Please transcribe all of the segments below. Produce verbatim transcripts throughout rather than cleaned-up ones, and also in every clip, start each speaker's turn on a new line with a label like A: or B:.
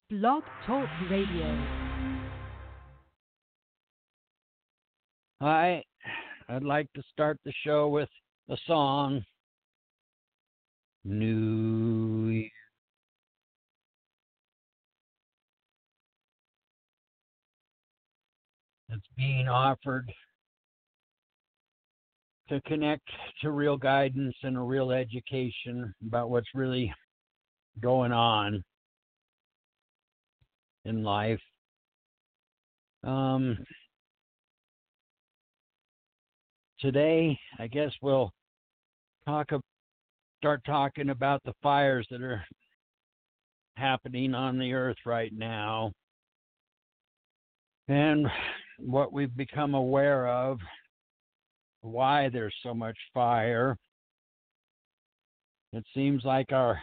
A: Blog Talk Radio.
B: Hi, I'd like to start the show with a song, New Year. It's being offered to connect to real guidance and a real education about what's really going on in life. Um, today, I guess we'll talk. Start talking about the fires that are happening on the earth right now, and what we've become aware of, why there's so much fire. It seems like our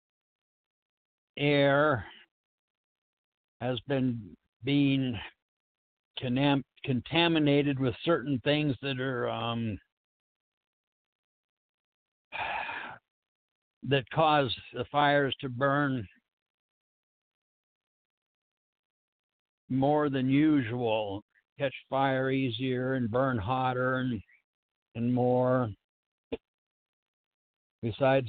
B: air has been being conam- contaminated with certain things that are um, that cause the fires to burn more than usual, catch fire easier and burn hotter and, and more. Besides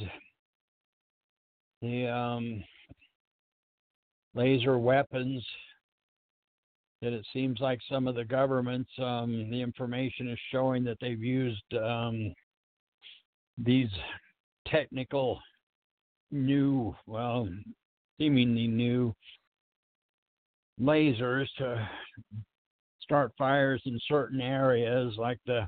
B: the um, laser weapons that it seems like some of the governments, um, the information is showing that they've used um, these technical new, well, seemingly new lasers to start fires in certain areas, like the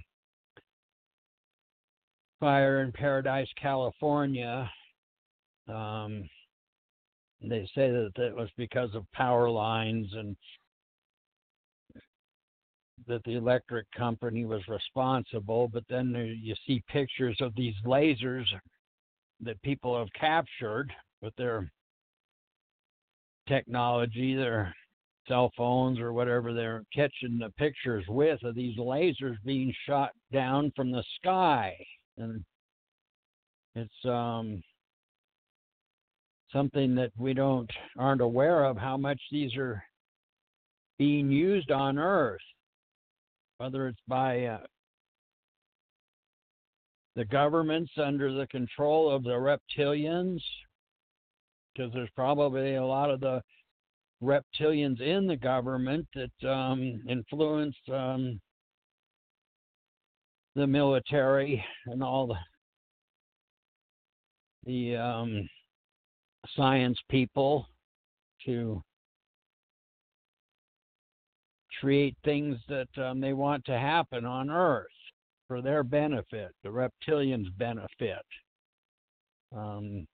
B: fire in Paradise, California. Um, they say that it was because of power lines and that the electric company was responsible, but then there, you see pictures of these lasers that people have captured with their technology, their cell phones or whatever they're catching the pictures with, of these lasers being shot down from the sky. And it's um, something that we don't aren't aware of, how much these are being used on Earth, whether it's by uh, the governments under the control of the reptilians, because there's probably a lot of the reptilians in the government that um, influence um, the military and all the the um, science people to create things that um, they want to happen on Earth for their benefit, the reptilians' benefit. Um,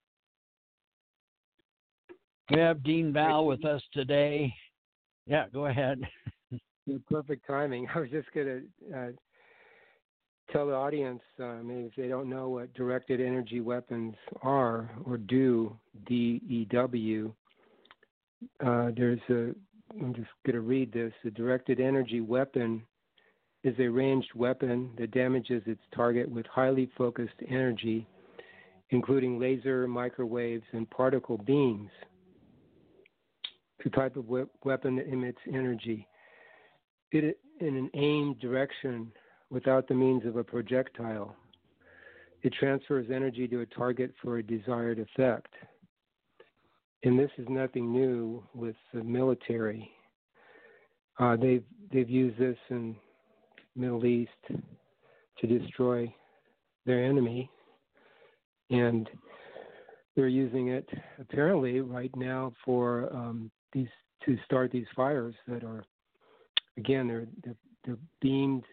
B: we have Dean Val with us today. Yeah, go ahead.
C: Perfect timing. I was just going to uh, tell the audience, uh, maybe if they don't know what directed energy weapons are or do, D E W, uh, there's a, I'm just going to read this. A directed energy weapon is a ranged weapon that damages its target with highly focused energy, including laser, microwaves, and particle beams. The type of we- weapon that emits energy it, in an aimed direction without the means of a projectile. It transfers energy to a target for a desired effect. And this is nothing new with the military. Uh, they've they've used this in Middle East to destroy their enemy, and they're using it apparently right now for um, these to start these fires that are, again, they're they're, they're beamed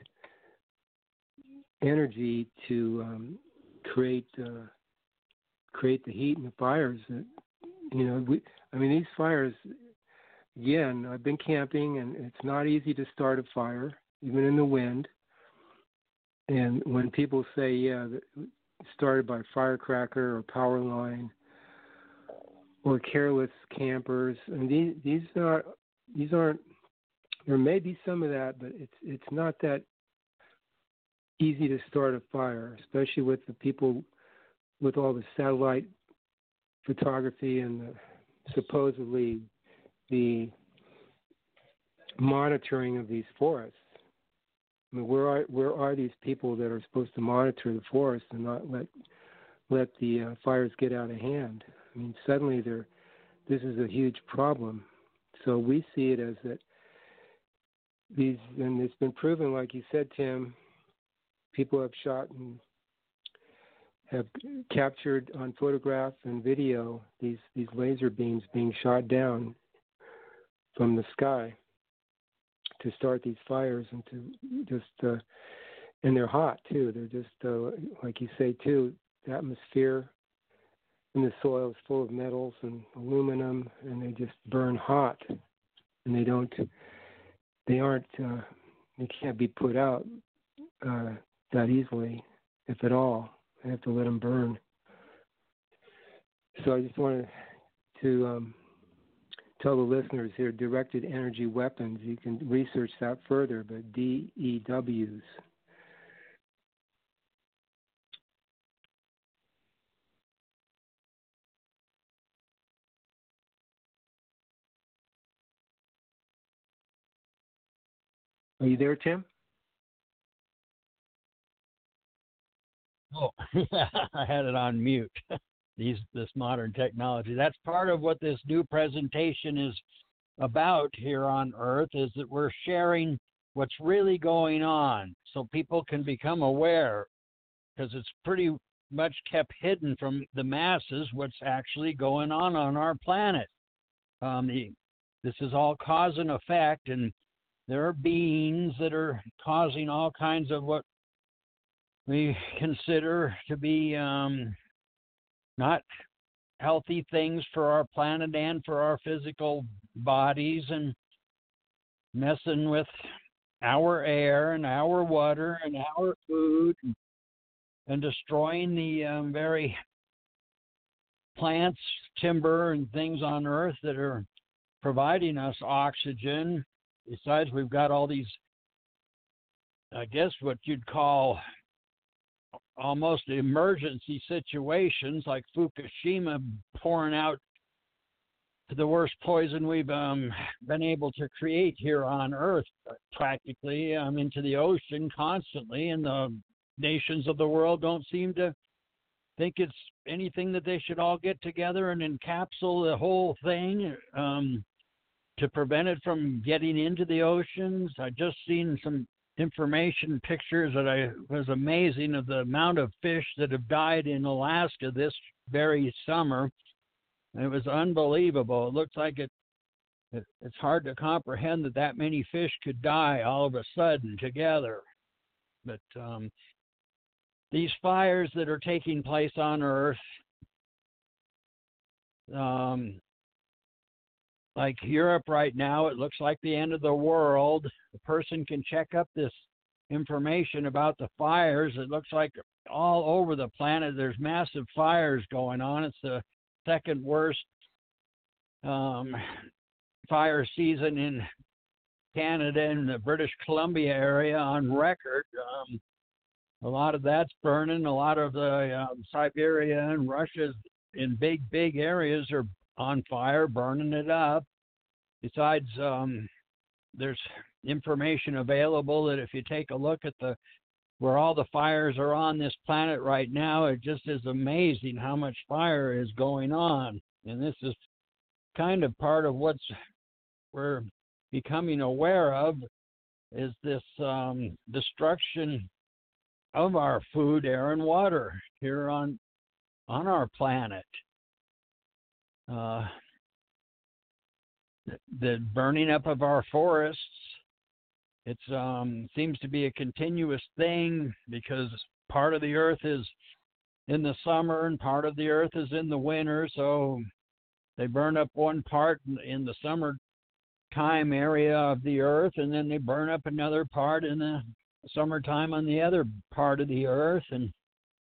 C: energy to um, create uh, create the heat in the fires. That, you know, we I mean these fires. Again, I've been camping, and it's not easy to start a fire, even in the wind. And when people say, yeah, started by firecracker or power line or careless campers, and these these are these aren't. There may be some of that, but it's it's not that easy to start a fire, especially with the people with all the satellite photography and the supposedly the monitoring of these forests. I mean, where are where are these people that are supposed to monitor the forest and not let let the uh, fires get out of hand? I mean, suddenly they're this is a huge problem. So we see it as that these, and it's been proven, like you said, Tim, people have shot and have captured on photograph and video these, these laser beams being shot down from the sky to start these fires and to just, uh, and they're hot too. They're just, uh, like you say too, the atmosphere in the soil is full of metals and aluminum, and they just burn hot, and they don't, they aren't, uh, they can't be put out uh, that easily, if at all. They have to let them burn. So I just wanted to um, tell the listeners here, directed energy weapons, you can research that further, but D E Ws. Are you there, Tim?
B: Oh, I had it on mute. These this modern technology. That's part of what this new presentation is about here on Earth, is that we're sharing what's really going on so people can become aware, because it's pretty much kept hidden from the masses what's actually going on on our planet. Um, the, this is all cause and effect, and there are beings that are causing all kinds of what we consider to be um, not healthy things for our planet and for our physical bodies, and messing with our air and our water and our food, and, and destroying the um, very plants, timber, and things on Earth that are providing us oxygen. Besides, we've got all these, I guess, what you'd call almost emergency situations, like Fukushima pouring out the worst poison we've um, been able to create here on Earth, practically um, into the ocean constantly, and the nations of the world don't seem to think it's anything that they should all get together and encapsulate the whole thing um, to prevent it from getting into the oceans. I just seen some information, pictures that I was amazing of the amount of fish that have died in Alaska this very summer. It was unbelievable. It looks like it, it it's hard to comprehend that that many fish could die all of a sudden together. But um, these fires that are taking place on Earth, um, like Europe right now, it looks like the end of the world. The person can check up this information about the fires. It looks like all over the planet there's massive fires going on. It's the second worst um, fire season in Canada and the British Columbia area on record. Um, a lot of that's burning. A lot of the um, Siberia and Russia in big, big areas are on fire, burning it up. Besides, um, there's information available that if you take a look at the where all the fires are on this planet right now, it just is amazing how much fire is going on. And this is kind of part of what's we're becoming aware of, is this um, destruction of our food, air, and water here on on our planet. Uh, the, the burning up of our forests, it's um, seems to be a continuous thing, because part of the earth is in the summer and part of the earth is in the winter. So they burn up one part in the summertime area of the earth, and then they burn up another part in the summertime on the other part of the earth. And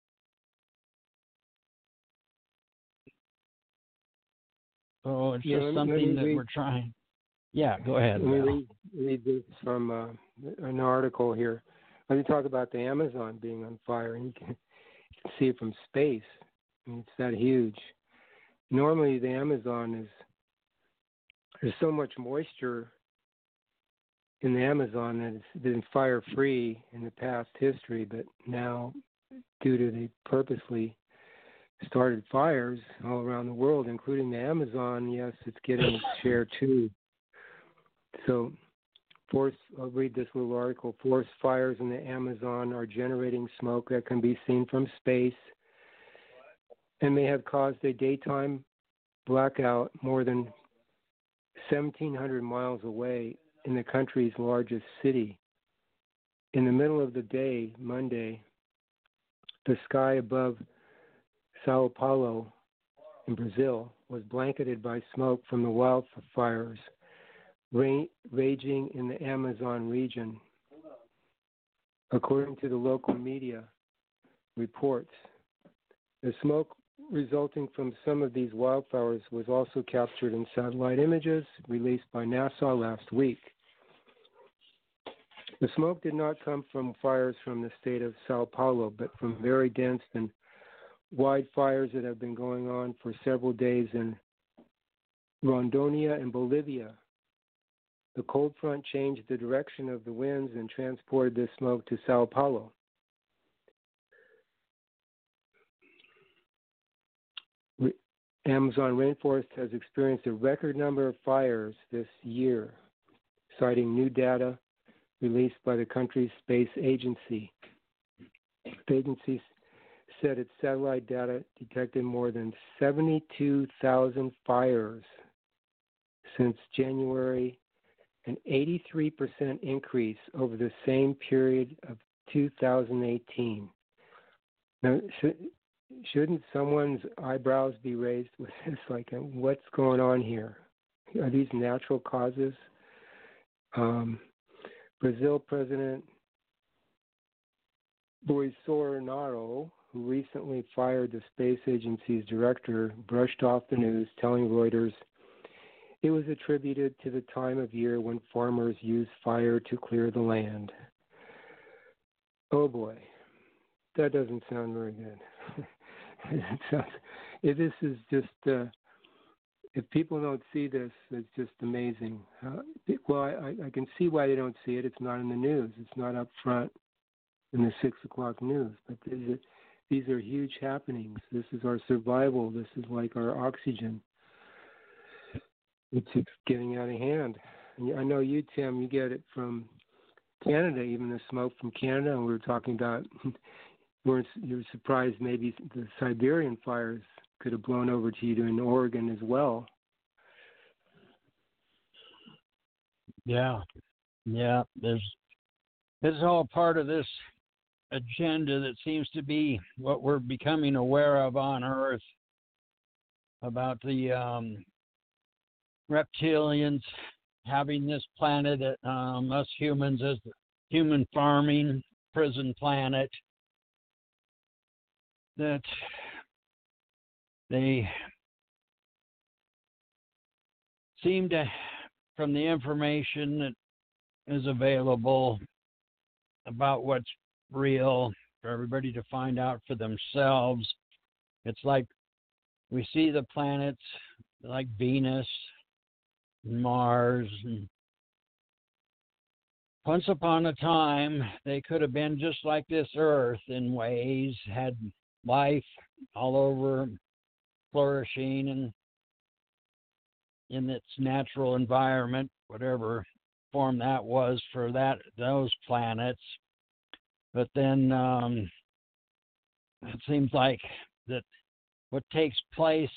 B: so it's
C: yeah,
B: just something that
C: read,
B: we're trying. Yeah, go ahead.
C: Let me read, read this from uh, an article here. Let me talk about the Amazon being on fire, and you can, you can see it from space. I mean, it's that huge. Normally, the Amazon is there's so much moisture in the Amazon that it's been fire-free in the past history, but now, due to the purposely started fires all around the world, including the Amazon, yes, it's getting its share too. So, forest, I'll read this little article. Forest fires in the Amazon are generating smoke that can be seen from space and may have caused a daytime blackout more than seventeen hundred miles away in the country's largest city. In the middle of the day, Monday, the sky above Sao Paulo in Brazil was blanketed by smoke from the wildfires ra- raging in the Amazon region. According to the local media reports, the smoke resulting from some of these wildfires was also captured in satellite images released by NASA last week. The smoke did not come from fires from the state of Sao Paulo, but from very dense and wide fires that have been going on for several days in Rondônia and Bolivia. The cold front changed the direction of the winds and transported this smoke to Sao Paulo. Re- Amazon rainforest has experienced a record number of fires this year, citing new data released by the country's space agency. The agency said its satellite data detected more than seventy-two thousand fires since January, an eighty-three percent increase over the same period of two thousand eighteen. Now, should, shouldn't someone's eyebrows be raised with this? Like, what's going on here? Are these natural causes? Um, Brazil President Bolsonaro, who recently fired the space agency's director, brushed off the news, telling Reuters it was attributed to the time of year when farmers use fire to clear the land. Oh boy, that doesn't sound very good. It sounds, if this is just, uh, if people don't see this, it's just amazing. Uh, well, I, I can see why they don't see it. It's not in the news. It's not up front in the six o'clock news. But these are, these are huge happenings. This is our survival. This is like our oxygen. It's, it's getting out of hand. And I know you, Tim, you get it from Canada, even the smoke from Canada. And we were talking about, we're, you were surprised maybe the Siberian fires could have blown over to you in Oregon as well.
B: Yeah, yeah. There's this is all part of this agenda that seems to be what we're becoming aware of on Earth about the um, reptilians having this planet, um, us humans as the human farming prison planet. That they seem to, from the information that is available about what's real, for everybody to find out for themselves, it's like we see the planets like Venus, Mars, and once upon a time they could have been just like this Earth in ways, had life all over, flourishing and in its natural environment, whatever form that was for that those planets. But then um, it seems like that what takes place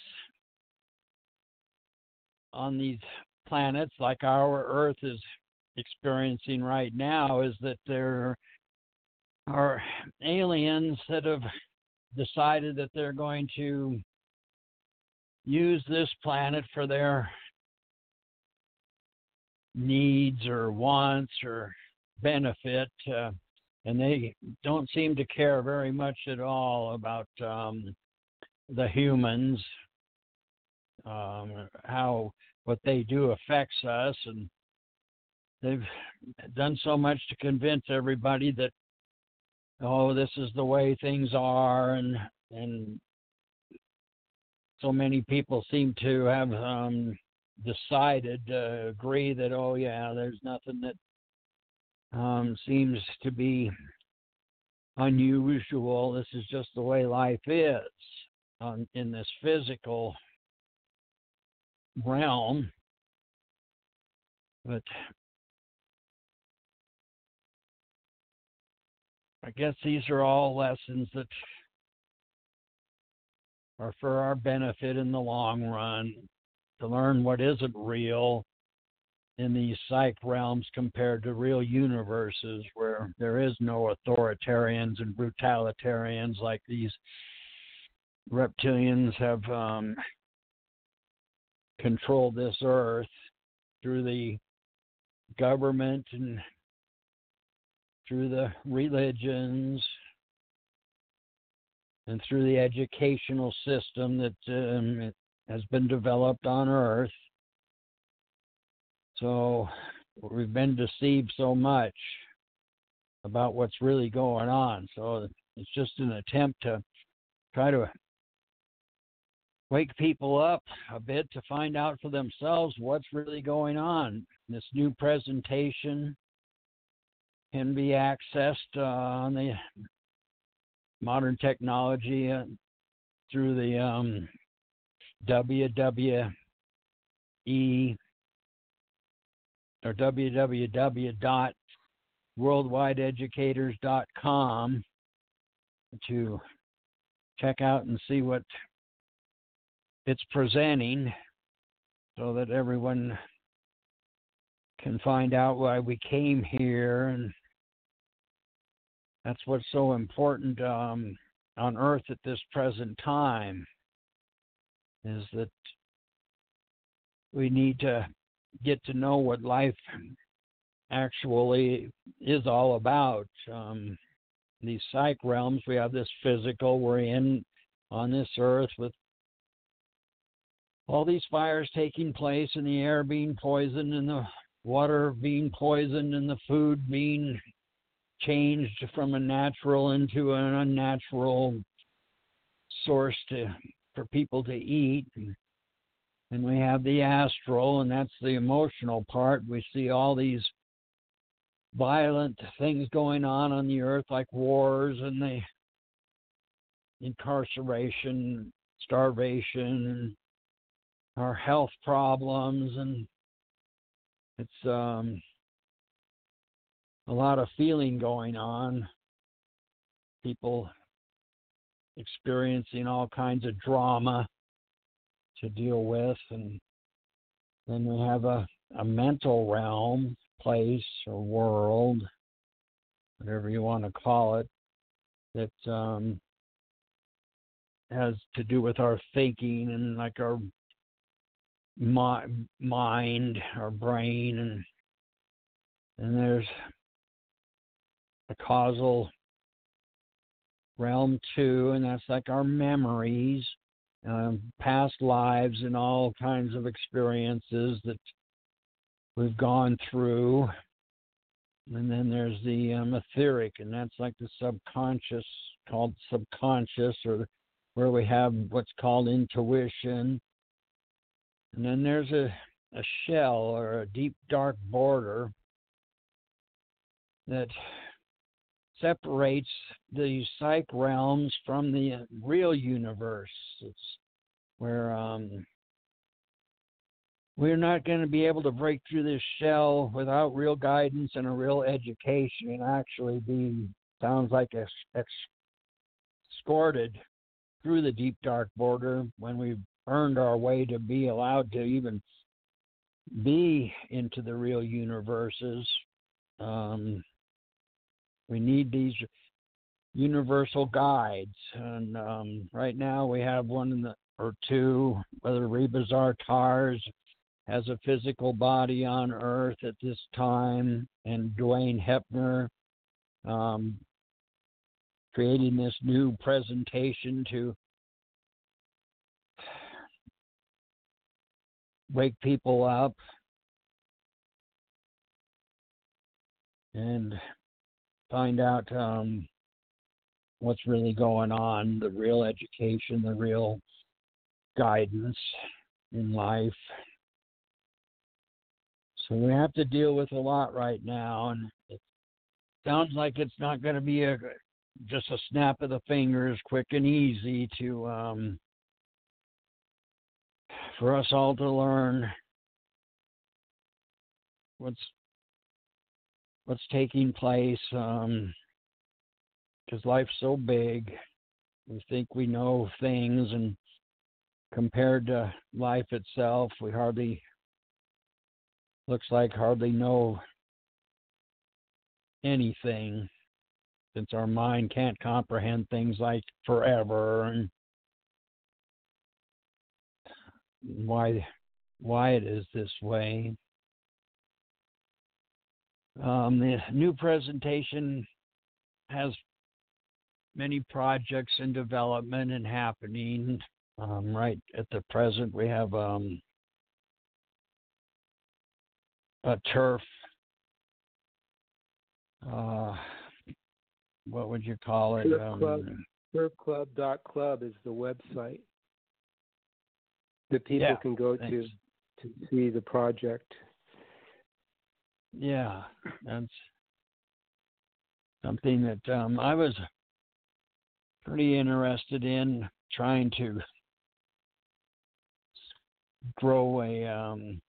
B: on these planets, like our Earth is experiencing right now, is that there are aliens that have decided that they're going to use this planet for their needs or wants or benefit, uh, and they don't seem to care very much at all about um, the humans, um, how what they do affects us, and they've done so much to convince everybody that, oh, this is the way things are, and and so many people seem to have um, decided to agree that, oh yeah, there's nothing that um, seems to be unusual. This is just the way life is um, in this physical realm. But I guess these are all lessons that are for our benefit in the long run, to learn what isn't real in these psych realms compared to real universes where there is no authoritarians and brutalitarians like these reptilians have um, controlled this earth through the government and through the religions and through the educational system that um, has been developed on Earth. So we've been deceived so much about what's really going on. So it's just an attempt to try to wake people up a bit to find out for themselves what's really going on. This new presentation can be accessed uh, on the modern technology uh, through the um, W W E or w w w dot worldwide educators dot com to check out and see what it's presenting so that everyone can find out why we came here. And that's what's so important um, on Earth at this present time, is that we need to get to know what life actually is all about. Um, these psych realms, we have this physical, we're in on this earth with all these fires taking place and the air being poisoned and the water being poisoned and the food being changed from a natural into an unnatural source to for people to eat. And we have the astral, and that's the emotional part. We see all these violent things going on on the earth, like wars and the incarceration, starvation, and our health problems, and it's um, a lot of feeling going on. People experiencing all kinds of drama to deal with, and then we have a, a mental realm, place, or world, whatever you want to call it, that um, has to do with our thinking and like our mi- mind, our brain, and and there's a causal realm too, and that's like our memories, um, past lives, and all kinds of experiences that we've gone through. And then there's the um, etheric, and that's like the subconscious, called subconscious, or where we have what's called intuition. And then there's a, a shell or a deep dark border that separates the psych realms from the real universe. It's where um, we're not going to be able to break through this shell without real guidance and a real education, and actually be, sounds like a, escorted through the deep dark border when we've earned our way to be allowed to even be into the real universes. Um, we need these universal guides, and um, right now we have one in the, or two, whether Rebazar Tars has a physical body on Earth at this time, and Dwayne Hepner um, creating this new presentation to wake people up and find out um, what's really going on, the real education, the real guidance in life. So we have to deal with a lot right now, and it sounds like it's not going to be a just a snap of the fingers, quick and easy to um, for us all to learn what's what's taking place. Um, because life's so big, we think we know things, and compared to life itself, we hardly, looks like hardly know anything, since our mind can't comprehend things like forever and why why it is this way. Um, the new presentation has many projects in development and happening. Um, right at the present, we have um, a turf, uh, what would you call it?
C: Turf
B: Um,
C: Club, turf club dot club is the website that people
B: yeah,
C: can go
B: thanks.
C: to to see the project.
B: Yeah, that's something that um, I was pretty interested in, trying to grow a, um,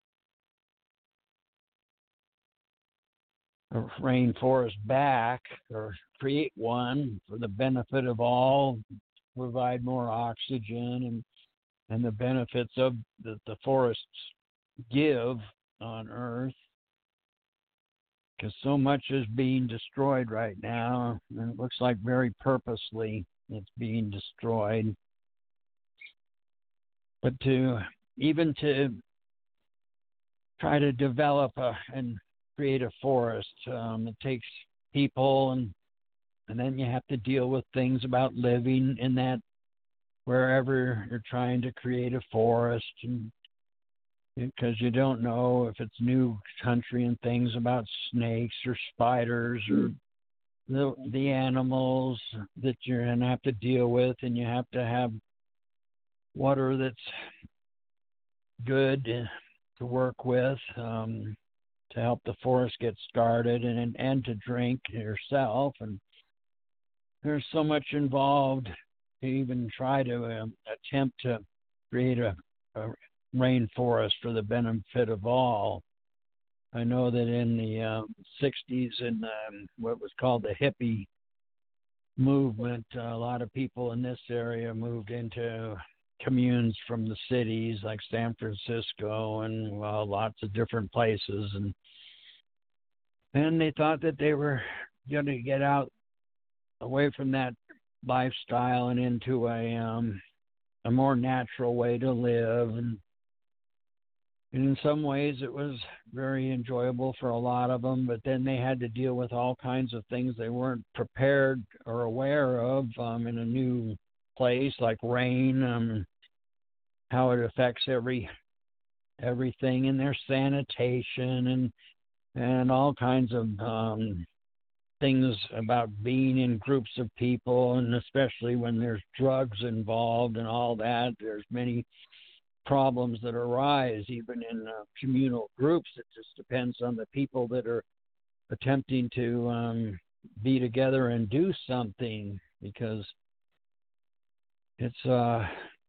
B: a rainforest back, or create one for the benefit of all, provide more oxygen and and the benefits of that the forests give on Earth. Because so much is being destroyed right now, and it looks like very purposely it's being destroyed. But to even to try to develop a, and create a forest, um, it takes people, and and then you have to deal with things about living in that wherever you're trying to create a forest, and because you don't know if it's new country and things about snakes or spiders or the the animals that you're going to have to deal with, and you have to have water that's good to work with, um, to help the forest get started, and and to drink yourself. And there's so much involved to even try to um, attempt to create a, a rainforest for the benefit of all. I know that in the um, sixties, in um, what was called the hippie movement, uh, a lot of people in this area moved into communes from the cities like San Francisco and, well, lots of different places. And then they thought that they were going to get out away from that lifestyle and into a um, a more natural way to live. And, and in some ways it was very enjoyable for a lot of them, but then they had to deal with all kinds of things they weren't prepared or aware of um, in a new place, like rain, um, how it affects every everything in their sanitation, and and all kinds of um, things about being in groups of people, and especially when there's drugs involved and all that. There's many problems that arise even in uh, communal groups. It just depends on the people that are attempting to um, be together and do something, because it's uh,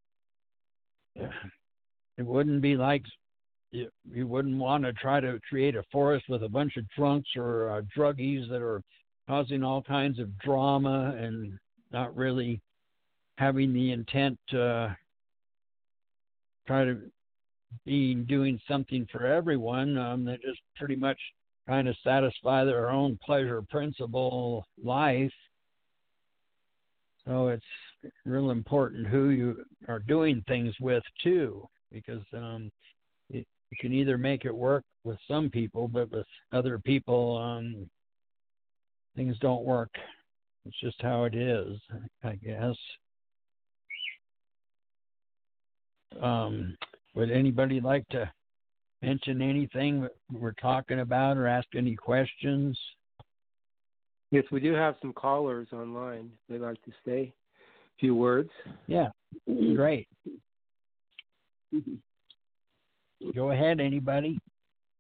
B: it wouldn't be like you, you wouldn't want to try to create a forest with a bunch of drunks or uh, druggies that are causing all kinds of drama and not really having the intent to try to be doing something for everyone. Um, they just pretty much trying to satisfy their own pleasure principle life. So it's real important who you are doing things with too, because um, it, you can either make it work with some people, but with other people, um, things don't work. It's just how it is, I guess. Um, would anybody like to mention anything we're talking about or ask any questions?
C: Yes, we do have some callers online. They'd like to say a few words.
B: Yeah, great. Go ahead, anybody.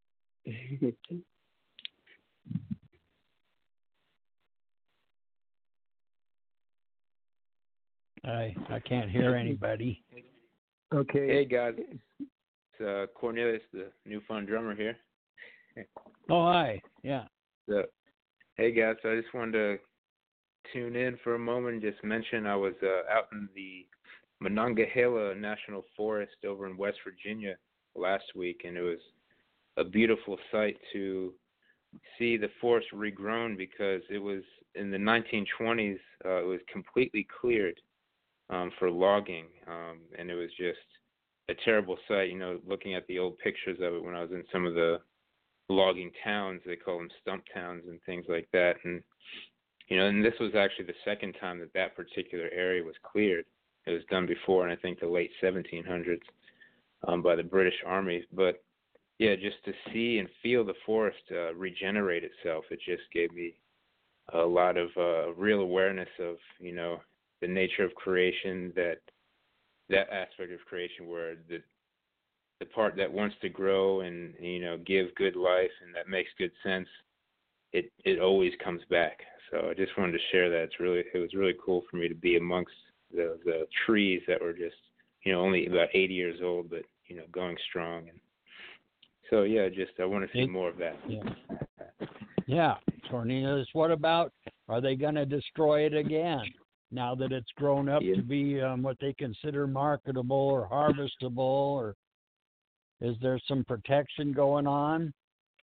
B: I I can't hear anybody.
C: Okay.
D: Hey guys, it's uh, Cornelius, the new fun drummer here.
B: Oh, hi. Yeah.
D: So, hey guys, so I just wanted to tune in for a moment and just mention I was uh, out in the Monongahela National Forest over in West Virginia last week, and it was a beautiful sight to see the forest regrown because it was in the nineteen twenties, uh, it was completely cleared um, for logging, um, and it was just a terrible sight, you know, looking at the old pictures of it when I was in some of the logging towns, they call them stump towns and things like that, and you know, and this was actually the second time that that particular area was cleared. It was done before in, I think, the late seventeen hundreds um, by the British Army. But, yeah, just to see and feel the forest uh, regenerate itself, it just gave me a lot of uh, real awareness of, you know, the nature of creation, that that aspect of creation where the the part that wants to grow and, you know, give good life and that makes good sense, it, it always comes back. So I just wanted to share that. It's really, it was really cool for me to be amongst the the trees that were just, you know, only about eighty years old, but, you know, going strong. And so, yeah, just I want to see
B: it,
D: more of that.
B: Yeah. Yeah. Cornelius, what about, are they going to destroy it again now that it's grown up
D: Yeah.
B: to be um, what they consider marketable or harvestable, or is there some protection going on?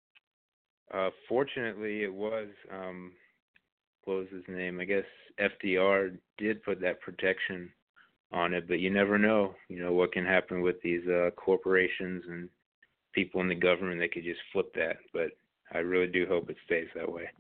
D: Uh, fortunately, it was, um, what was his name? I guess F D R did put that protection on it, but you never know, you know, what can happen with these uh, corporations and people in the government. They could just flip that, but I really do hope it stays that way.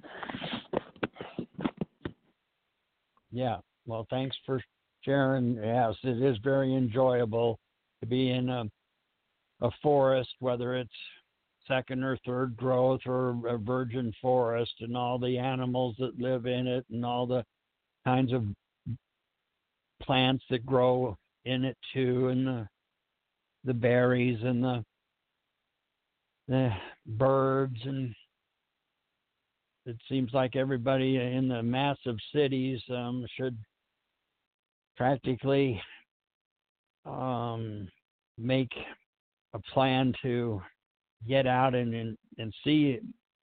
B: Yeah. Well, thanks for sharing. Yes, it is very enjoyable to be in a, a forest, whether it's second or third growth or a virgin forest, and all the animals that live in it and all the kinds of plants that grow in it too, and the the berries and the the birds. And it seems like everybody in the massive cities um, should practically um, make a plan to get out and and, and see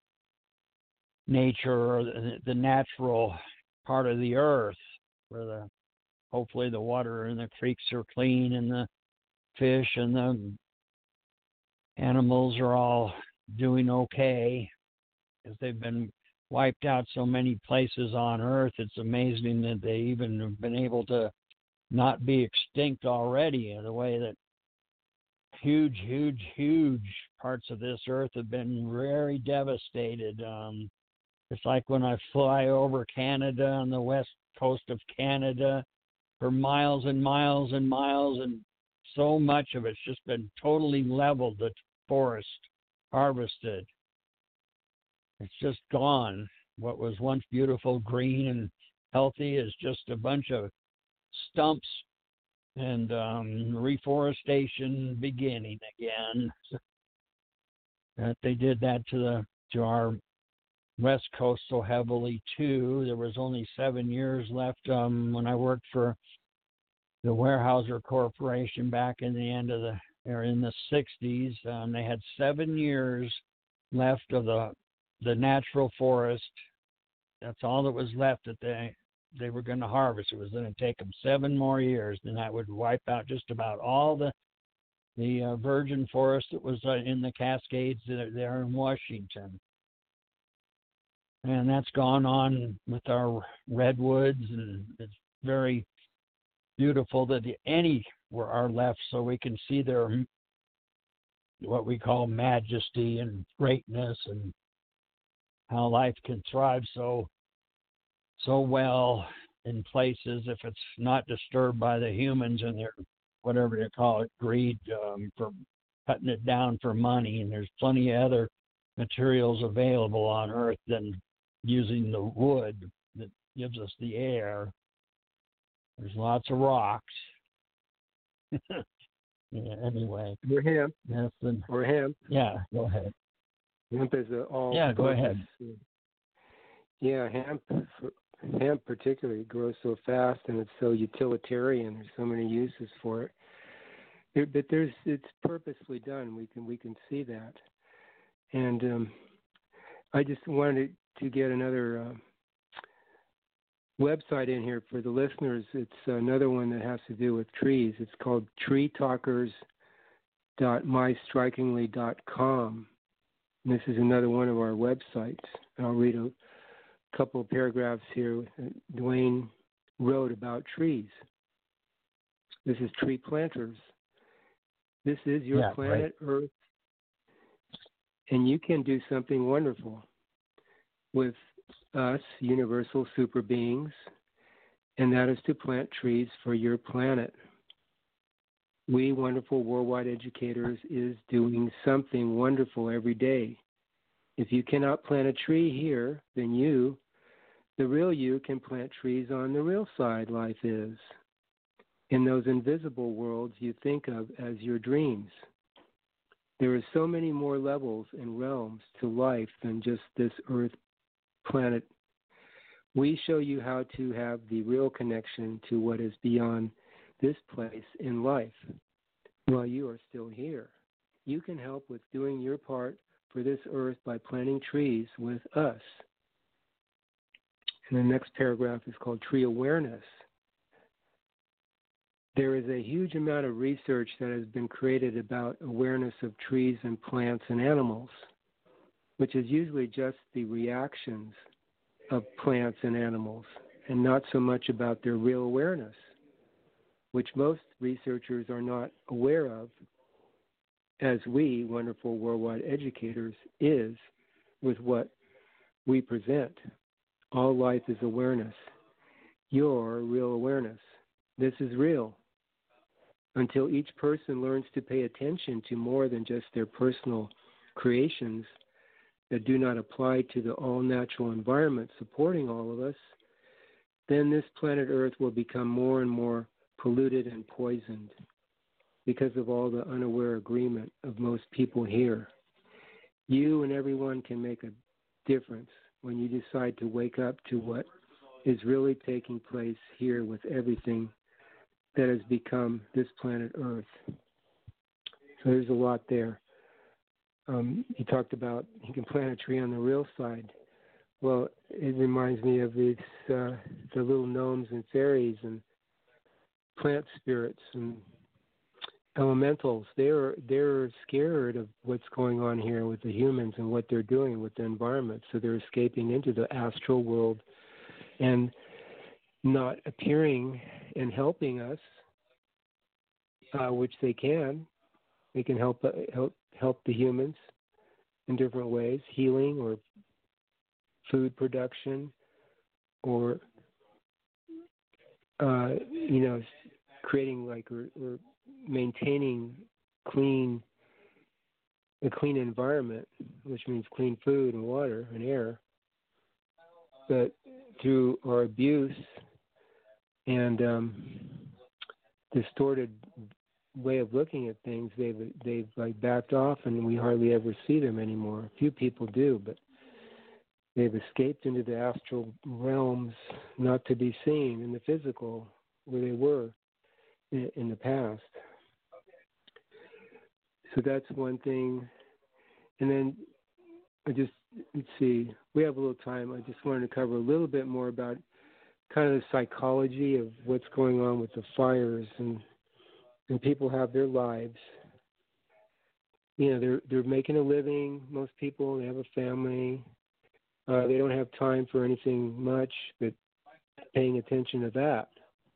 B: nature, or the, the natural part of the earth, where the hopefully the water and the creeks are clean and the fish and the animals are all doing okay, because they've been wiped out so many places on earth. It's amazing that they even have been able to not be extinct already, in the way that huge, huge, huge parts of this earth have been very devastated. Um, it's like when I fly over Canada, on the west coast of Canada, for miles and miles and miles, and so much of it's just been totally leveled, the forest harvested. It's just gone. What was once beautiful, green, and healthy is just a bunch of stumps, and um, reforestation beginning again. That they did that to the to our west coast so heavily too. There was only seven years left um, when I worked for the Weyerhaeuser Corporation back in the end of the or in the sixties. Um, they had seven years left of the the natural forest. That's all that was left that they they were going to harvest. It was going to take them seven more years, and that would wipe out just about all the the uh, virgin forest that was uh, in the Cascades there, there in Washington. And that's gone on with our redwoods, and it's very beautiful that any were are left, so we can see their what we call majesty and greatness, and how life can thrive so so well in places if it's not disturbed by the humans and their whatever they call it, greed, um, for cutting it down for money. And there's plenty of other materials available on Earth than using the wood that gives us the air. There's lots of rocks. Yeah, anyway.
C: We're him.
B: Yes, and,
C: We're him.
B: yeah, go ahead.
C: Hemp is a all.
B: Yeah, go ahead.
C: Yeah, hemp, hemp particularly grows so fast and it's so utilitarian. There's so many uses for it. There, but there's it's purposefully done. We can we can see that. And um, I just wanted to get another uh, website in here for the listeners. It's another one that has to do with trees. It's called tree talkers dot my strikingly dot com. This is another one of our websites. I'll read a couple of paragraphs here. Dwayne wrote about trees. This is Tree Planters. This is your
B: yeah,
C: planet
B: right.
C: Earth, and you can do something wonderful with us, universal super beings, and that is to plant trees for your planet. We, wonderful worldwide educators, is doing something wonderful every day. If you cannot plant a tree here, then you, the real you, can plant trees on the real side life is, in those invisible worlds you think of as your dreams. There are so many more levels and realms to life than just this Earth planet. We show you how to have the real connection to what is beyond this place in life while you are still here. You can help with doing your part for this Earth by planting trees with us. And the next paragraph is called Tree Awareness. There is a huge amount of research that has been created about awareness of trees and plants and animals, which is usually just the reactions of plants and animals, and not so much about their real awareness, which most researchers are not aware of, as we, wonderful worldwide educators, is with what we present. All life is awareness. Your real awareness. This is real. Until each person learns to pay attention to more than just their personal creations that do not apply to the all-natural environment supporting all of us, then this planet Earth will become more and more polluted and poisoned because of all the unaware agreement of most people here. You and everyone can make a difference when you decide to wake up to what is really taking place here with everything that has become this planet Earth. So there's a lot there. Um, he talked about he can plant a tree on the real side. Well, it reminds me of these uh, the little gnomes and fairies and plant spirits and elementals. They're they're scared of what's going on here with the humans and what they're doing with the environment. So they're escaping into the astral world and not appearing and helping us, uh, which they can. They can help uh, help help the humans in different ways, healing or food production, or uh, you know, creating like or, or maintaining clean a clean environment, which means clean food and water and air. But through our abuse and um, distorted way of looking at things, they've they've like backed off, and we hardly ever see them anymore. A few people do, but they've escaped into the astral realms, not to be seen in the physical where they were in, in the past. So that's one thing. And then I just let's see, we have a little time. I just wanted to cover a little bit more about kind of the psychology of what's going on with the fires, and and people have their lives. You know, they're they're making a living. Most people, they have a family. Uh, they don't have time for anything much but paying attention to that.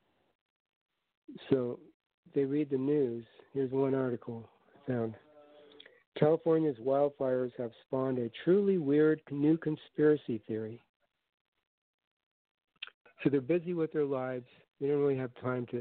C: So they read the news. Here's one article I found. California's wildfires have spawned a truly weird new conspiracy theory. So they're busy with their lives. They don't really have time to,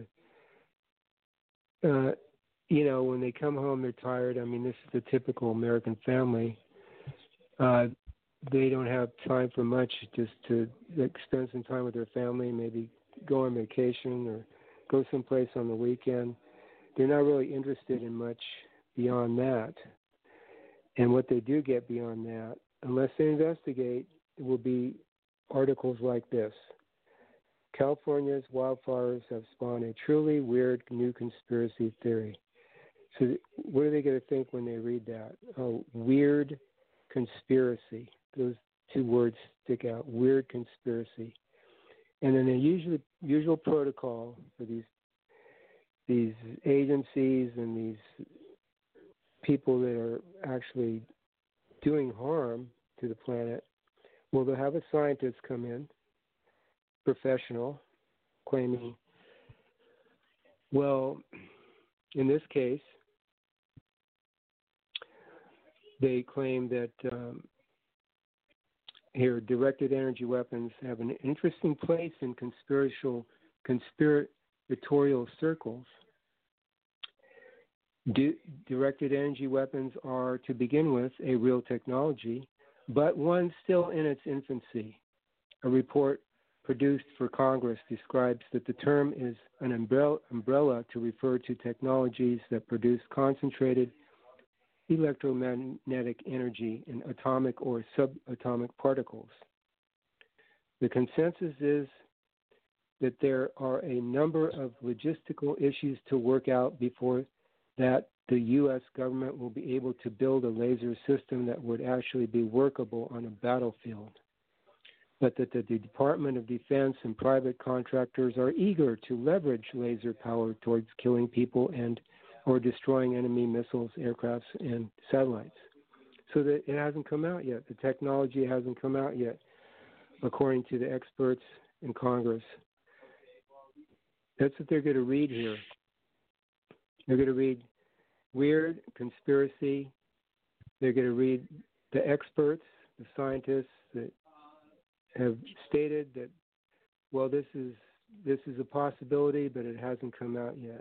C: uh, you know, when they come home, they're tired. I mean, this is the typical American family. Uh, they don't have time for much, just to like, spend some time with their family, maybe go on vacation or go someplace on the weekend. They're not really interested in much beyond that. And what they do get beyond that, unless they investigate, it will be articles like this. California's wildfires have spawned a truly weird new conspiracy theory. So what are they going to think when they read that? Oh, weird conspiracy. Those two words stick out. Weird conspiracy. And then the usual usual protocol for these these agencies and these people that are actually doing harm to the planet, well, they'll have a scientist come in, professional, claiming, well, in this case, they claim that um, here directed energy weapons have an interesting place in conspiratorial, conspiratorial circles. Do, directed energy weapons are, to begin with, a real technology, but one still in its infancy. A report produced for Congress describes that the term is an umbrella, umbrella to refer to technologies that produce concentrated electromagnetic energy in atomic or subatomic particles. The consensus is that there are a number of logistical issues to work out before that the U S government will be able to build a laser system that would actually be workable on a battlefield, but that the Department of Defense and private contractors are eager to leverage laser power towards killing people and or destroying enemy missiles, aircrafts, and satellites. So that it hasn't come out yet. The technology hasn't come out yet, according to the experts in Congress. That's what they're going to read here. They're going to read weird conspiracy. They're going to read the experts, the scientists that have stated that, well, this is this is a possibility, but it hasn't come out yet.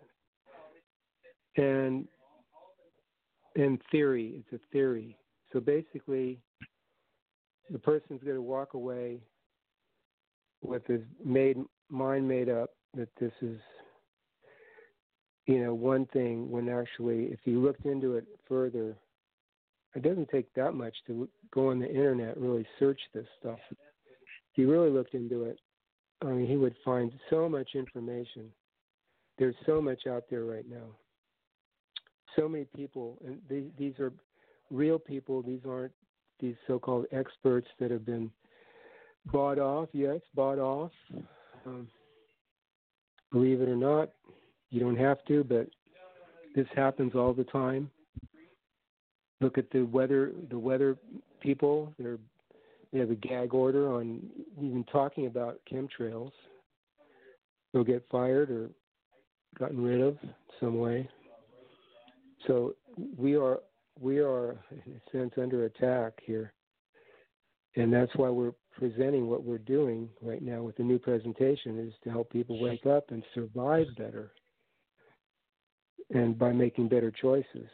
C: And in theory, it's a theory. So basically, the person's going to walk away with his made mind made up that this is, you know, one thing, when actually, if you looked into it further, it doesn't take that much to go on the internet and really search this stuff. If you really looked into it, I mean, he would find so much information. There's so much out there right now. So many people, and these, these are real people. These aren't these so-called experts that have been bought off. Yes, bought off. Um, believe it or not, you don't have to, but this happens all the time. Look at the weather. The weather people. They're they have a gag order on even talking about chemtrails. They'll get fired or gotten rid of some way. So we are we are in a sense under attack here, and that's why we're presenting what we're doing right now with the new presentation, is to help people wake up and survive better, and by making better choices.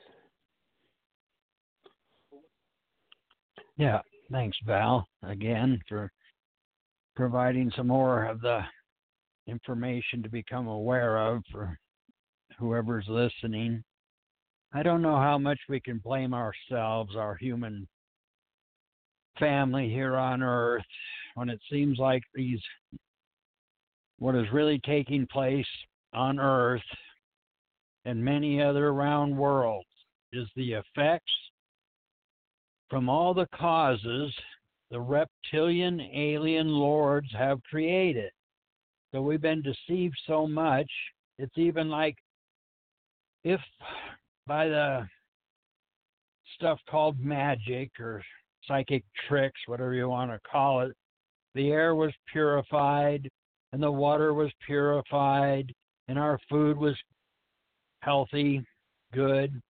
B: Yeah, thanks, Val, again for providing some more of the information to become aware of for whoever's listening. I don't know how much we can blame ourselves, our human family here on Earth, when it seems like these, what is really taking place on Earth and many other around worlds is the effects from all the causes the reptilian alien lords have created. So we've been deceived so much, it's even like if by the stuff called magic or psychic tricks, whatever you want to call it, the air was purified and the water was purified and our food was healthy, good.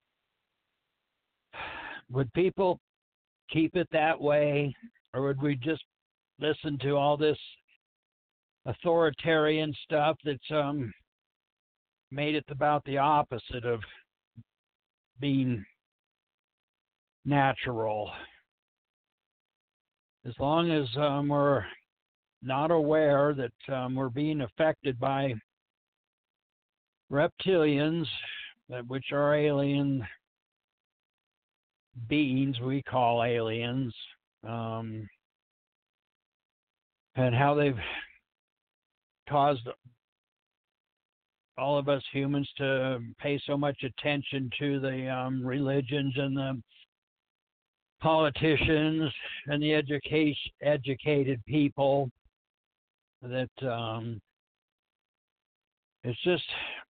B: Would people keep it that way, or would we just listen to all this authoritarian stuff that's um, made it about the opposite of being natural? As long as um, we're not aware that um, we're being affected by reptilians, which are alien beings we call aliens, um, and how they've caused all of us humans to pay so much attention to the um, religions and the politicians and the education, educated people, that um, it's just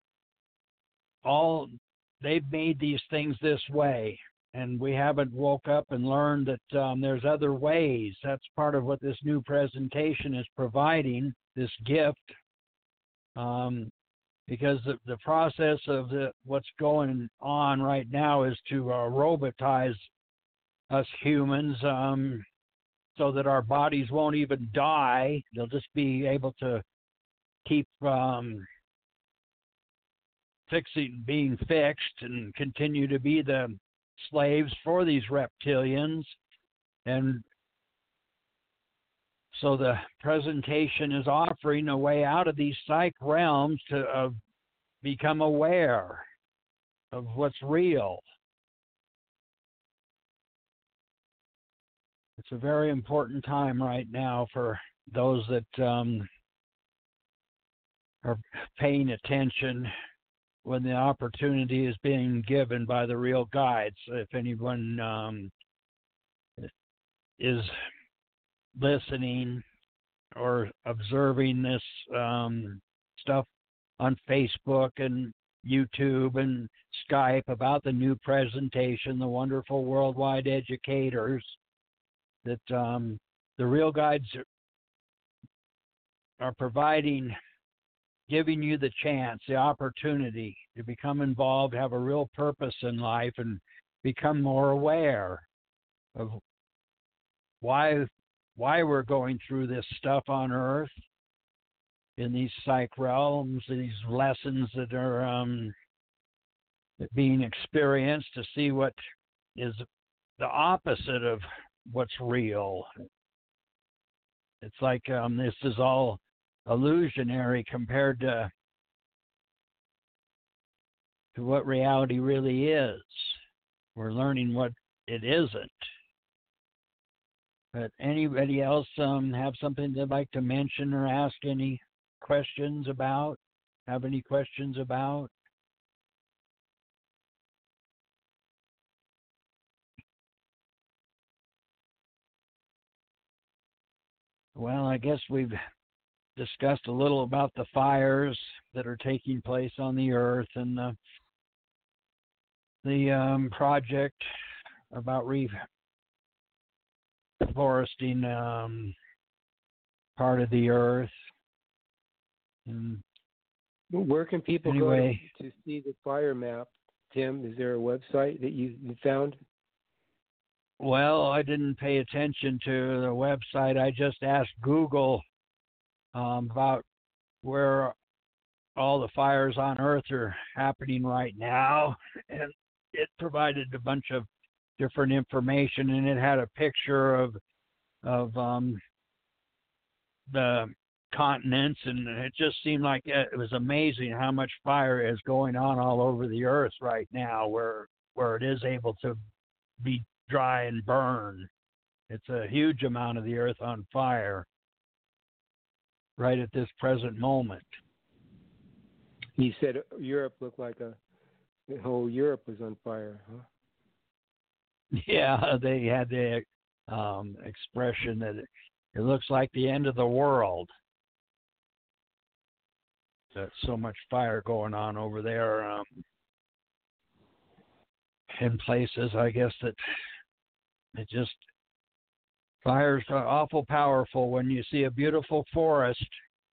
B: all, they've made these things this way, and we haven't woke up and learned that um, there's other ways. That's part of what this new presentation is providing, this gift, um, because the, the process of the, what's going on right now is to uh, robotize us humans, um, so that our bodies won't even die. They'll just be able to keep um, fixing, being fixed, and continue to be the slaves for these reptilians. And so the presentation is offering a way out of these psych realms to uh, become aware of what's real. It's a very important time right now for those that um, are paying attention when the opportunity is being given by the real guides. If anyone um, is listening or observing this um, stuff on Facebook and YouTube and Skype about the new presentation, the wonderful worldwide educators, that um, the real guides are providing, giving you the chance, the opportunity to become involved, have a real purpose in life, and become more aware of why why we're going through this stuff on Earth, in these psych realms, these lessons that are um, being experienced, to see what is the opposite of what's real. It's like um, this is all illusionary compared to to what reality really is. We're learning what it isn't. But anybody else um, have something they'd like to mention or ask any questions about? Have any questions about? Well, I guess we've discussed a little about the fires that are taking place on the Earth, and the the um, project about reforesting um, part of the Earth. And
C: where can people
B: anyway,
C: go to, to see the fire map, Tim? Is there a website that you, you found?
B: Well, I didn't pay attention to the website. I just asked Google um, about where all the fires on Earth are happening right now, and it provided a bunch of different information, and it had a picture of of um, the continents, and it just seemed like it was amazing how much fire is going on all over the Earth right now, where where it is able to be dry and burn. It's a huge amount of the Earth on fire right at this present moment.
C: You said Europe looked like a the whole Europe was on fire, huh?
B: Yeah, they had the um, expression that it, it looks like the end of the world. There's so much fire going on over there um, in places, I guess, that it just, fire's awful powerful. When you see a beautiful forest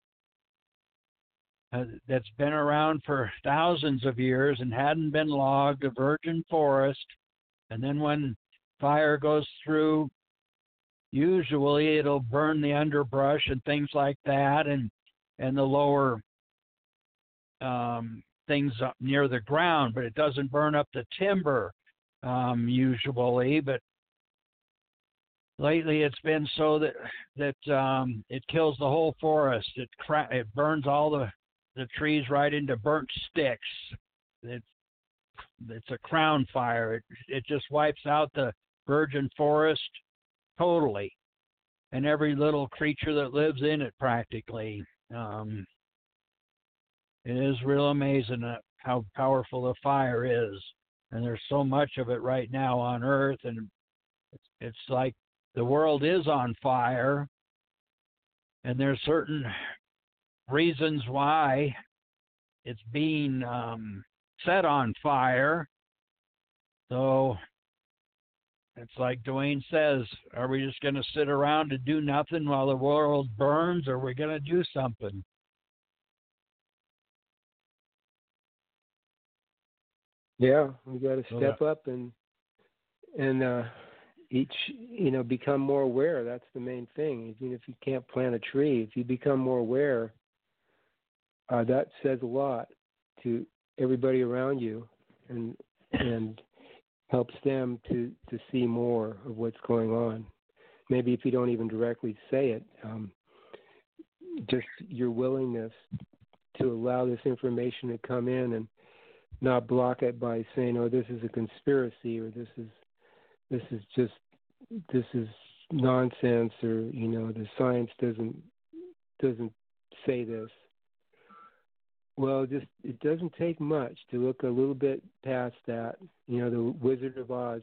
B: uh, that's been around for thousands of years and hadn't been logged, a virgin forest, and then when fire goes through, usually it'll burn the underbrush and things like that, and and the lower um, things up near the ground, but it doesn't burn up the timber um, usually. But lately, it's been so that that um, it kills the whole forest. It cra- it burns all the the trees right into burnt sticks. It it's a crown fire. It it just wipes out the virgin forest totally, and every little creature that lives in it practically. Um, it is real amazing how powerful the fire is, and there's so much of it right now on Earth, and it's, it's like the world is on fire, and there's certain reasons why it's being um, set on fire. So it's like Dwayne says, are we just going to sit around and do nothing while the world burns, or are we going to do something?
C: Yeah, we got to step
B: so,
C: up and and uh, each, you know, become more aware. That's the main thing. Even if you can't plant a tree, if you become more aware, uh, that says a lot to everybody around you, and and helps them to, to see more of what's going on. Maybe if you don't even directly say it, um, just your willingness to allow this information to come in and not block it by saying, "Oh, this is a conspiracy," or "This is this is just this is nonsense," or you know, "The science doesn't doesn't say this." Well, just it doesn't take much to look a little bit past that. You know, the Wizard of Oz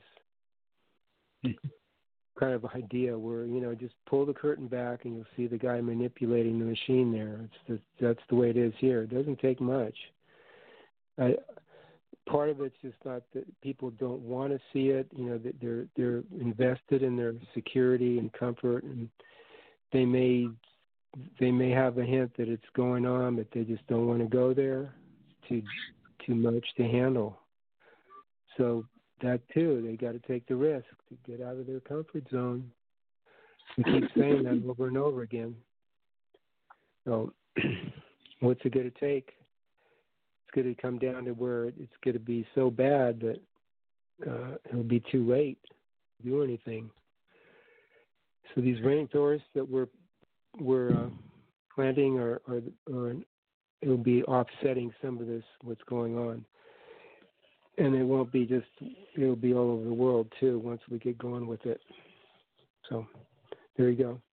C: kind of idea, where you know, just pull the curtain back and you'll see the guy manipulating the machine there. It's just, that's the way it is here. It doesn't take much. I, part of it's just not that people don't want to see it. You know, that they're they're invested in their security and comfort, and they may. They may have a hint that it's going on, but they just don't want to go there. It's too too much to handle. So that too, they got to take the risk to get out of their comfort zone. We keep saying that over and over again. So what's it going to take? It's going to come down to where it's going to be so bad that uh, it'll be too late to do anything. So these rainforests that we're we're uh, planting, or, or, or it'll be offsetting some of this, what's going on. And it won't be just, it'll be all over the world too once we get going with it. So there you go.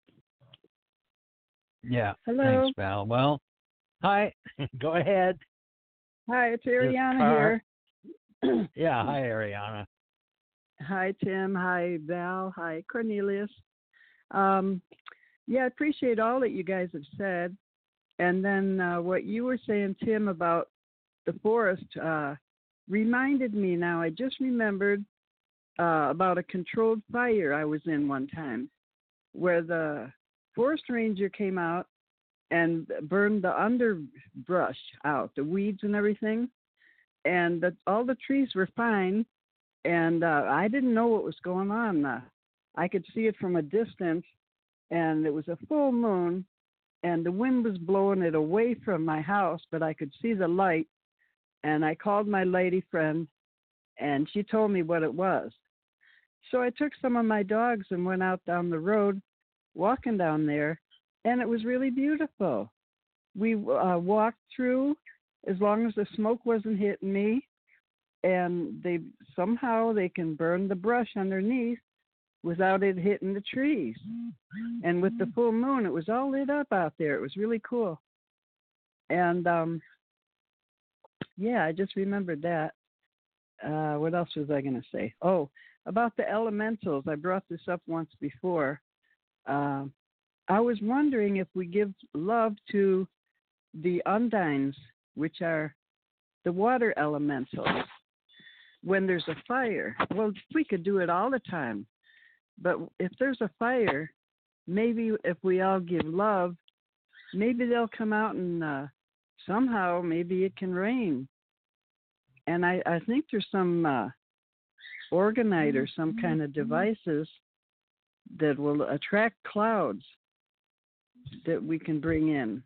B: Yeah.
E: Hello.
B: Thanks, Val. Well, hi. Go ahead.
E: Hi, it's Ariana here.
B: Yeah, hi, Ariana.
E: Hi, Tim. Hi, Val. Hi, Cornelius. Um, yeah, I appreciate all that you guys have said. And then uh, what you were saying, Tim, about the forest uh, reminded me now. I just remembered uh, about a controlled fire I was in one time, where the forest ranger came out and burned the underbrush out, the weeds and everything. And the, all the trees were fine. And uh, I didn't know what was going on. Uh, I could see it from a distance. And it was a full moon, and the wind was blowing it away from my house, but I could see the light. And I called my lady friend, and she told me what it was. So I took some of my dogs and went out down the road, walking down there, and it was really beautiful. We uh, walked through as long as the smoke wasn't hitting me, and they somehow they can burn the brush underneath without it hitting the trees. And with the full moon, it was all lit up out there. It was really cool. And, um, yeah, I just remembered that. Uh, what else was I going to say? Oh, about the elementals. I brought this up once before. Uh, I was wondering if we give love to the undines, which are the water elementals, when there's a fire. Well, we could do it all the time. But if there's a fire, maybe if we all give love, maybe they'll come out and uh, somehow maybe it can rain. And I, I think there's some uh, orgonite or some kind of devices that will attract clouds that we can bring in.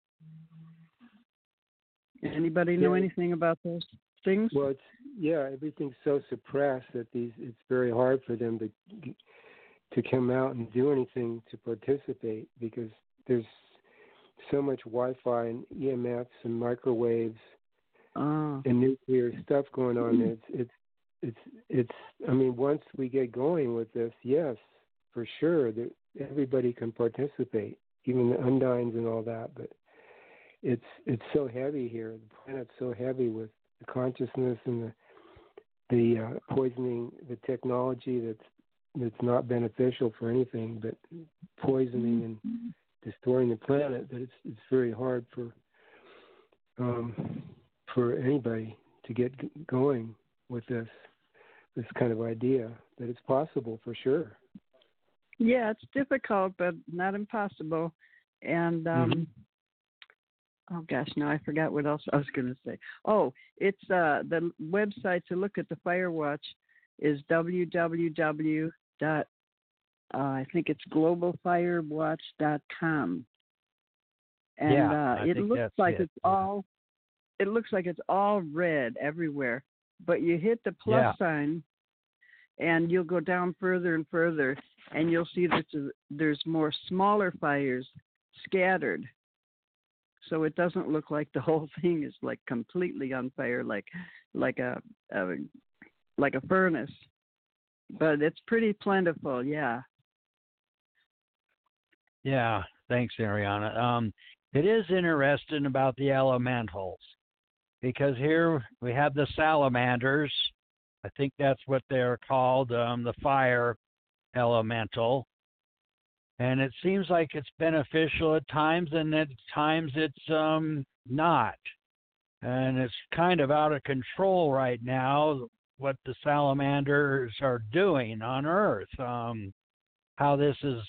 E: Anybody know
C: Yeah.
E: anything about those things?
C: Well, it's, yeah, everything's so suppressed that these it's very hard for them to to come out and do anything to participate, because there's so much Wi-Fi and E M Fs and microwaves
E: Oh.
C: and nuclear stuff going on. It's it's it's it's. I mean, once we get going with this, yes, for sure, that everybody can participate, even the Undines and all that. But it's it's so heavy here. The planet's so heavy with the consciousness and the the uh, poisoning, the technology that's that's not beneficial for anything, but poisoning and destroying the planet. That it's it's very hard for um, for anybody to get g- going with this this kind of idea. That it's possible for sure.
E: Yeah, it's difficult, but not impossible. And um,
C: Mm-hmm.
E: oh gosh, no, I forgot what else I was going to say. Oh, it's uh, the website to look at the Firewatch is w w w dot uh, I think it's global firewatch dot com, and
B: Yeah,
E: uh,
B: I
E: it
B: think
E: looks
B: that's
E: like
B: it,
E: it's
B: yeah.
E: all it looks like it's all red everywhere. But you hit the plus
B: Yeah.
E: sign, and you'll go down further and further, and you'll see that there's- there's more smaller fires scattered. So it doesn't look like the whole thing is like completely on fire, like like a, a like a furnace. But it's pretty plentiful, yeah.
B: Yeah, thanks, Ariana. Um, it is interesting about the elementals because here we have the salamanders. I think that's what they're called, um, the fire elemental. And it seems like it's beneficial at times, and at times it's um, not. And it's kind of out of control right now what the salamanders are doing on Earth, um, how this is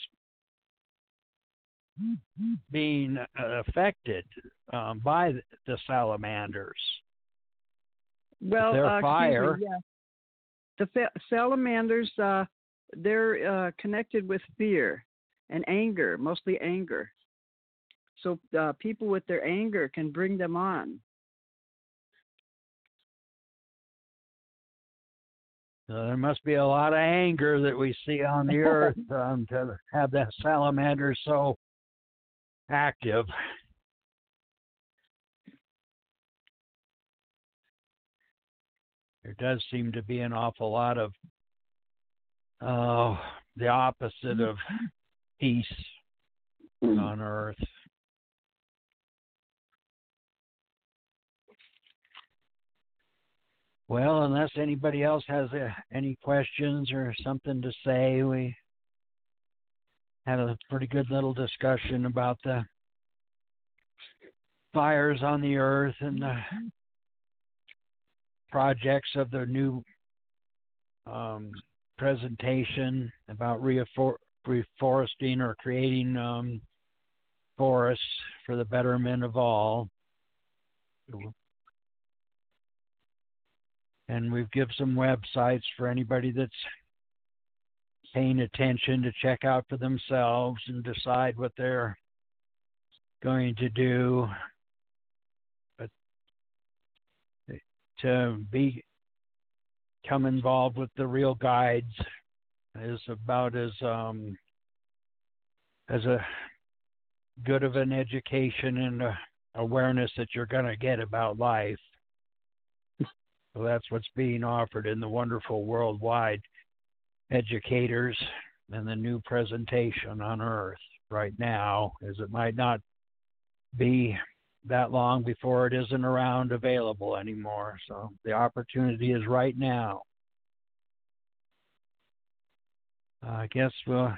B: being uh, affected um, by the salamanders.
E: Well,
B: Their
E: uh, excuse
B: fire.
E: me, yeah. The fa- salamanders, uh, they're uh, connected with fear and anger, mostly anger. So uh, people with their anger can bring them on.
B: So there must be a lot of anger that we see on the Earth um, to have that salamander so active. There does seem to be an awful lot of uh, the opposite of peace on Earth. Well, unless anybody else has uh, any questions or something to say, we had a pretty good little discussion about the fires on the Earth and the projects of the new um, presentation about refor- reforesting or creating um, forests for the betterment of all. And we've given some websites for anybody that's paying attention to check out for themselves and decide what they're going to do. But to be become involved with the Real Guides is about as um, as a good of an education and uh, awareness that you're going to get about life. So that's what's being offered in the wonderful worldwide educators and the new presentation on Earth right now, as it might not be that long before it isn't around available anymore. So the opportunity is right now. Uh, I guess we'll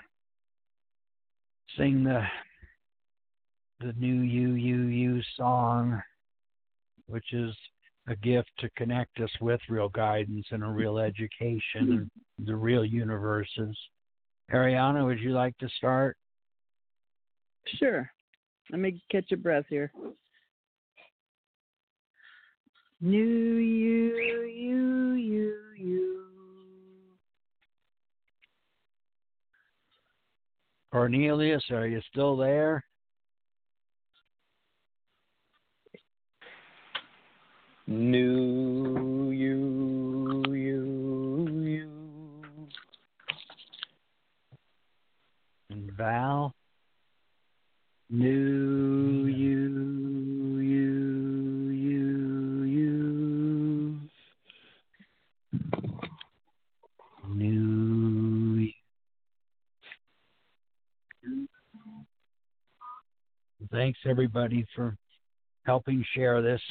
B: sing the the new U U U song, which is a gift to connect us with real guidance and a real education and the real universes. Ariana, would you like to start?
E: Sure. Let me catch your breath here. New you, you, you, you.
B: Cornelius, are you still there?
D: New you, you, you.
B: And Val? New you, you, you, you. thanks everybody for helping share this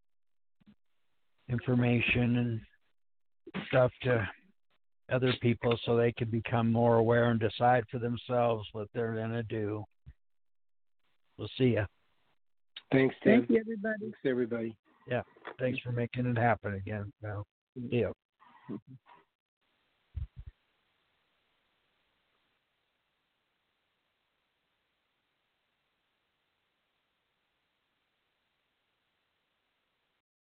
B: information and stuff to other people so they can become more aware and decide for themselves what they're going to do. We'll see you.
C: Thanks, Tim.
E: Thank you, everybody.
C: Thanks, everybody.
B: Yeah. Thanks for making it happen again. Well, yeah.